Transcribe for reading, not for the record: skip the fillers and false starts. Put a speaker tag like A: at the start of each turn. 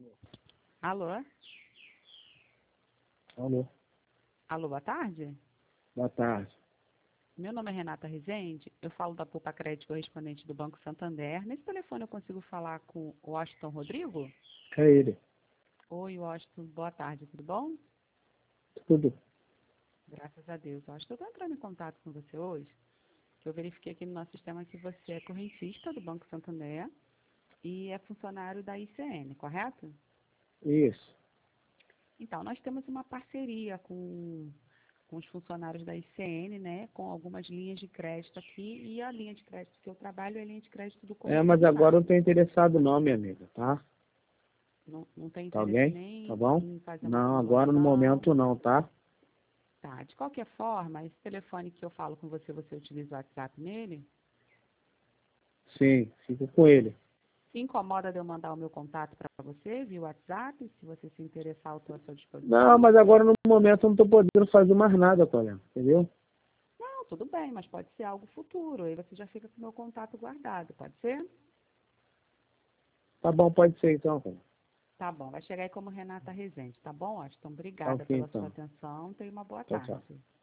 A: Alô?
B: Alô,
A: Alô, boa tarde.
B: boa tarde.
A: Meu nome é Renata Rezende, eu falo da Poupa Crédito correspondente do Banco Santander. Nesse telefone eu consigo falar com o Washington Rodrigo?
B: É ele.
A: Oi, Washington, boa tarde, tudo bom?
B: Tudo.
A: Graças a Deus. Washington, eu estou entrando em contato com você hoje, que eu verifiquei aqui no nosso sistema que você é correntista do Banco Santander e é funcionário da ICN, correto?
B: Isso.
A: Então, nós temos uma parceria com os funcionários da ICN, né, com algumas linhas de crédito aqui, e a linha de crédito que eu trabalho é a linha de crédito do
B: Mas agora eu
A: consignado.
B: não tô interessado não, minha amiga, tá?
A: Não tem
B: Tá
A: interesse
B: ok? Tá
A: nem
B: bom?
A: em fazer uma
B: Não, agora no
A: simulação.
B: momento não, tá?
A: Tá, de qualquer forma, esse telefone que eu falo com você, você utiliza o WhatsApp nele?
B: Sim, fica com ele.
A: Se incomoda de eu mandar o meu contato para você via WhatsApp, se você se interessar, eu estou à sua
B: Não,
A: disposição.
B: mas agora no momento eu não tô podendo fazer mais nada, colega, entendeu?
A: Não, tudo bem, mas pode ser algo futuro, aí você já fica com o meu contato guardado, pode ser?
B: Tá bom, pode ser então, colega.
A: Tá bom, vai chegar aí como Renata Rezende, tá bom, Washington?
B: Tá
A: Obrigada
B: ok
A: pela sua
B: então.
A: atenção, tenha uma boa
B: Tchau, tchau.
A: tarde.